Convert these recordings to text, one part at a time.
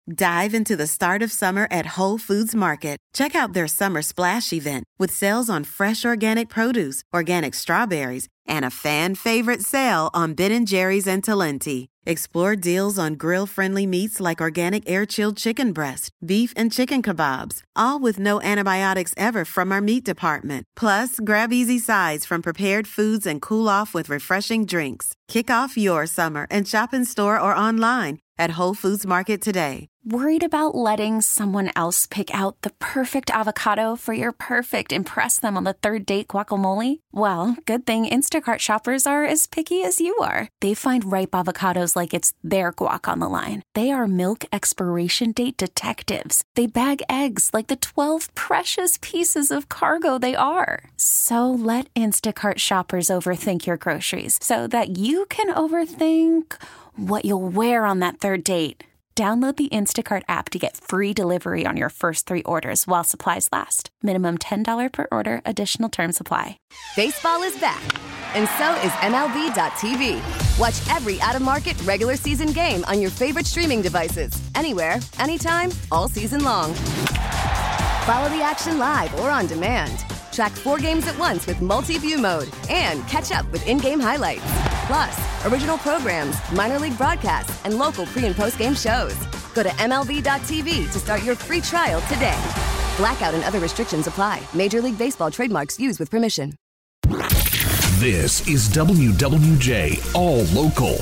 Dive into the start of summer at Whole Foods Market. Check out their Summer Splash event with sales on fresh organic produce, organic strawberries, and a fan-favorite sale on Ben & Jerry's and Talenti. Explore deals on grill-friendly meats like organic air-chilled chicken breast, beef and chicken kebabs, all with no antibiotics ever from our meat department. Plus, grab easy sides from prepared foods and cool off with refreshing drinks. Kick off your summer and shop in store or online at Whole Foods Market today. Worried about letting someone else pick out the perfect avocado for your perfect impress them on the third date guacamole? Well, good thing Instacart shoppers are as picky as you are. They find ripe avocados like it's their guac on the line. They are milk expiration date detectives. They bag eggs like the 12 precious pieces of cargo they are. So let Instacart shoppers overthink your groceries so that you can overthink what you'll wear on that third date. Download the Instacart app to get free delivery on your first 3 orders while supplies last. Minimum $10 per order. Additional terms apply. Baseball is back, and so is MLB.tv. Watch every out-of-market regular season game on your favorite streaming devices. Anywhere, anytime, all season long. Follow the action live or on demand. Track 4 games at once with multi-view mode and catch up with in-game highlights. Plus, original programs, minor league broadcasts, and local pre- and post-game shows. Go to MLB.tv to start your free trial today. Blackout and other restrictions apply. Major League Baseball trademarks used with permission. This is WWJ All Local.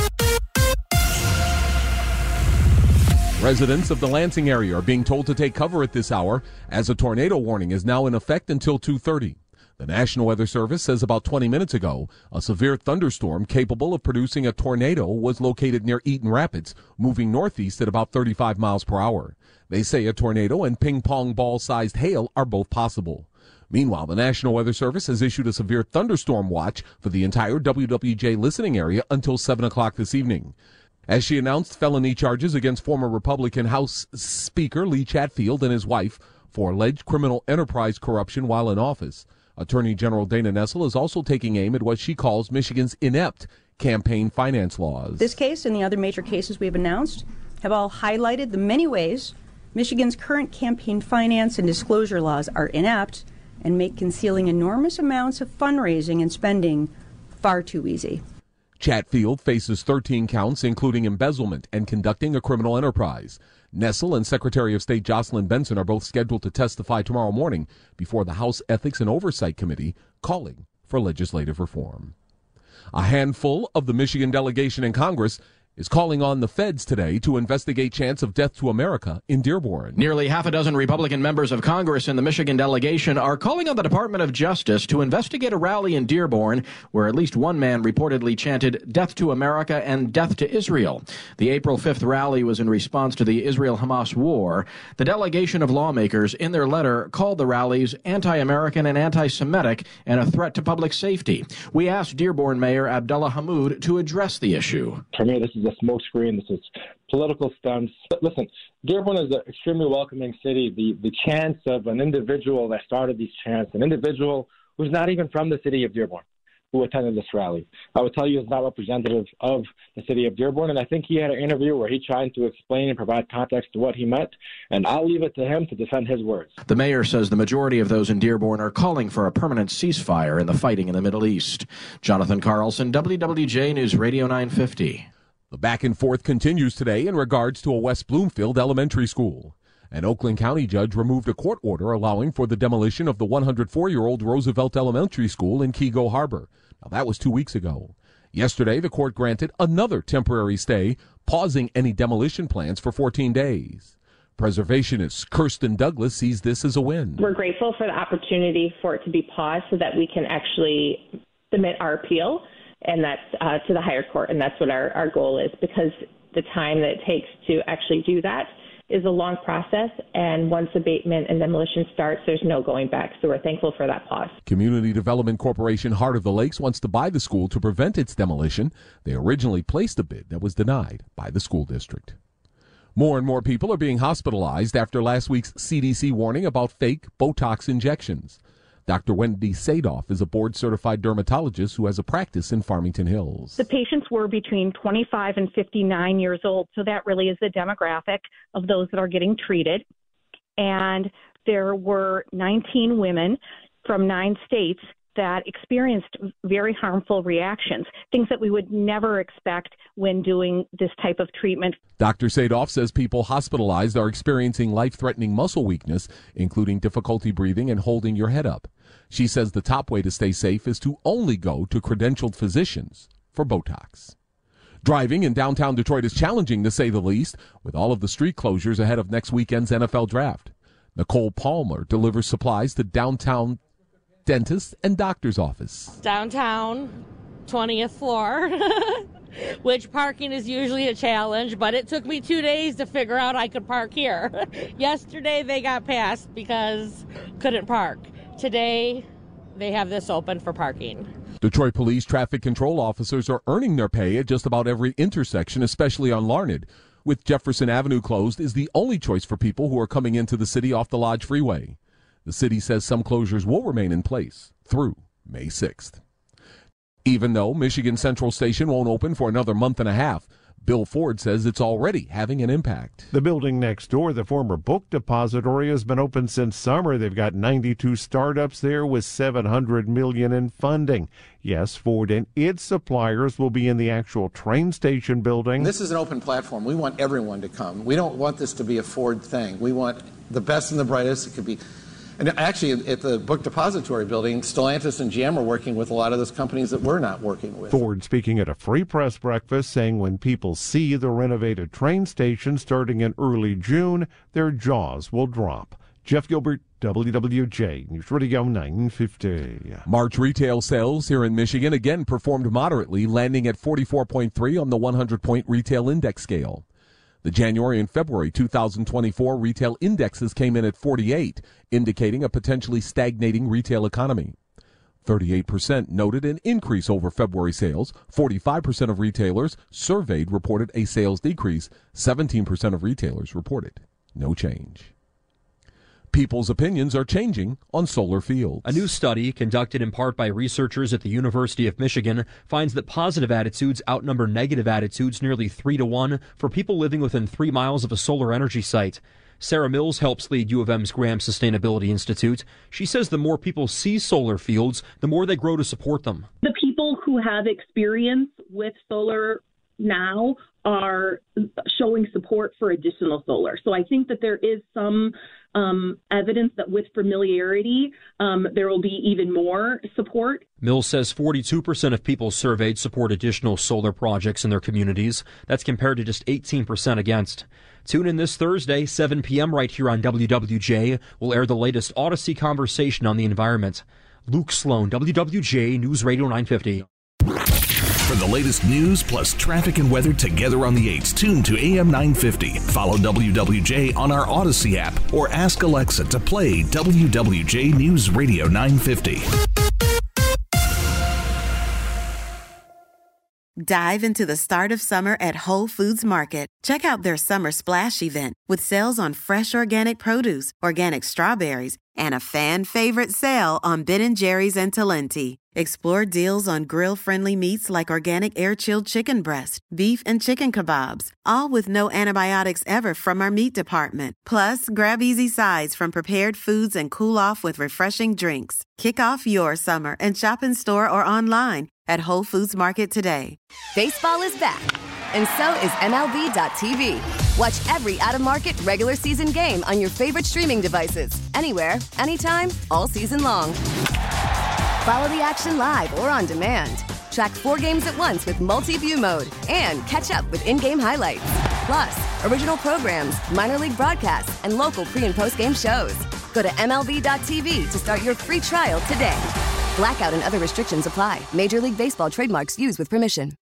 Residents of the Lansing area are being told to take cover at this hour as a tornado warning is now in effect until 2:30. The National Weather Service says about 20 minutes ago, a severe thunderstorm capable of producing a tornado was located near Eaton Rapids, moving northeast at about 35 miles per hour. They say a tornado and ping-pong ball-sized hail are both possible. Meanwhile, the National Weather Service has issued a severe thunderstorm watch for the entire WWJ listening area until 7 o'clock this evening. As she announced felony charges against former Republican House Speaker Lee Chatfield and his wife for alleged criminal enterprise corruption while in office. Attorney General Dana Nessel is also taking aim at what she calls Michigan's inept campaign finance laws. This case and the other major cases we have announced have all highlighted the many ways Michigan's current campaign finance and disclosure laws are inept and make concealing enormous amounts of fundraising and spending far too easy. Chatfield faces 13 counts, including embezzlement and conducting a criminal enterprise. Nessel and Secretary of State Jocelyn Benson are both scheduled to testify tomorrow morning before the House Ethics and Oversight Committee, calling for legislative reform. A handful of the Michigan delegation in Congress is calling on the feds today to investigate chants of death to America in Dearborn. Nearly half a dozen Republican members of Congress in the Michigan delegation are calling on the Department of Justice to investigate a rally in Dearborn where at least one man reportedly chanted death to America and death to Israel. The April 5th rally was in response to the Israel-Hamas war. The delegation of lawmakers in their letter called the rallies anti-American and anti-Semitic and a threat to public safety. We asked Dearborn Mayor Abdullah Hammoud to address the issue. For me, this is a smokescreen. This is political stunts. But listen, Dearborn is an extremely welcoming city. The chance of an individual that started these chants, an individual who's not even from the city of Dearborn, who attended this rally, I would tell you is not representative of the city of Dearborn. And I think he had an interview where he tried to explain and provide context to what he meant. And I'll leave it to him to defend his words. The mayor says the majority of those in Dearborn are calling for a permanent ceasefire in the fighting in the Middle East. Jonathan Carlson, WWJ News Radio 950. The back and forth continues today in regards to a West Bloomfield elementary school. An Oakland County judge removed a court order allowing for the demolition of the 104-year-old Roosevelt Elementary School in Keego Harbor. Now, that was 2 weeks ago. Yesterday, the court granted another temporary stay, pausing any demolition plans for 14 days. Preservationist Kirsten Douglas sees this as a win. We're grateful for the opportunity for it to be paused so that we can actually submit our appeal, and that's to the higher court, and that's what our goal is, because the time that it takes to actually do that is a long process, and once abatement and demolition starts, there's no going back. So we're thankful for that pause. Community Development Corporation Heart of the Lakes wants to buy the school to prevent its demolition. They originally placed a bid that was denied by the school district. More and more people are being hospitalized after last week's CDC warning about fake Botox injections. Dr. Wendy Sadoff is a board-certified dermatologist who has a practice in Farmington Hills. The patients were between 25 and 59 years old, so that really is the demographic of those that are getting treated. And there were 19 women from 9 states that experienced very harmful reactions, things that we would never expect when doing this type of treatment. Dr. Sadoff says people hospitalized are experiencing life-threatening muscle weakness, including difficulty breathing and holding your head up. She says the top way to stay safe is to only go to credentialed physicians for Botox. Driving in downtown Detroit is challenging, to say the least, with all of the street closures ahead of next weekend's NFL draft. Nicole Palmer delivers supplies to downtown dentist and doctor's office. Downtown, 20th floor, which parking is usually a challenge, but it took me 2 days to figure out I could park here. Yesterday they got passed because couldn't park. Today they have this open for parking. Detroit Police traffic control officers are earning their pay at just about every intersection, especially on Larned. With Jefferson Avenue closed is the only choice for people who are coming into the city off the Lodge Freeway. The city says some closures will remain in place through May 6th. Even though Michigan Central Station won't open for another month and a half, Bill Ford says it's already having an impact. The building next door, the former book depository, has been open since summer. They've got 92 startups there with $700 million in funding. Yes, Ford and its suppliers will be in the actual train station building. This is an open platform. We want everyone to come. We don't want this to be a Ford thing. We want the best and the brightest. It could be. And actually, at the Book Depository building, Stellantis and GM are working with a lot of those companies that we're not working with. Ford speaking at a free press breakfast, saying when people see the renovated train station starting in early June, their jaws will drop. Jeff Gilbert, WWJ, News Radio 950. March retail sales here in Michigan again performed moderately, landing at 44.3 on the 100-point retail index scale. The January and February 2024 retail indexes came in at 48, indicating a potentially stagnating retail economy. 38% noted an increase over February sales. 45% of retailers surveyed reported a sales decrease. 17% of retailers reported no change. People's opinions are changing on solar fields. A new study conducted in part by researchers at the University of Michigan finds that positive attitudes outnumber negative attitudes nearly 3-to-1 for people living within 3 miles of a solar energy site. Sarah Mills helps lead U of M's Graham Sustainability Institute. She says the more people see solar fields, the more they grow to support them. The people who have experience with solar now are showing support for additional solar. So I think that there is some evidence that with familiarity, there will be even more support. Mills says 42% of people surveyed support additional solar projects in their communities. That's compared to just 18% against. Tune in this Thursday, 7 p.m. right here on WWJ. We'll air the latest Odyssey conversation on the environment. Luke Sloan, WWJ News Radio 950. For the latest news plus traffic and weather together on the 8s, tune to AM 950. Follow WWJ on our Odyssey app or ask Alexa to play WWJ News Radio 950. Dive into the start of summer at Whole Foods Market. Check out their Summer Splash event with sales on fresh organic produce, organic strawberries, and a fan-favorite sale on Ben & Jerry's and Talenti. Explore deals on grill-friendly meats like organic air-chilled chicken breast, beef and chicken kebabs, all with no antibiotics ever from our meat department. Plus, grab easy sides from prepared foods and cool off with refreshing drinks. Kick off your summer and shop in store or online at Whole Foods Market today. Baseball is back, and so is MLB.tv. Watch every out-of-market regular season game on your favorite streaming devices, anywhere, anytime, all season long. Follow the action live or on demand. Track 4 games at once with multi-view mode and catch up with in-game highlights. Plus, original programs, minor league broadcasts, and local pre- and post-game shows. Go to MLB.tv to start your free trial today. Blackout and other restrictions apply. Major League Baseball trademarks used with permission.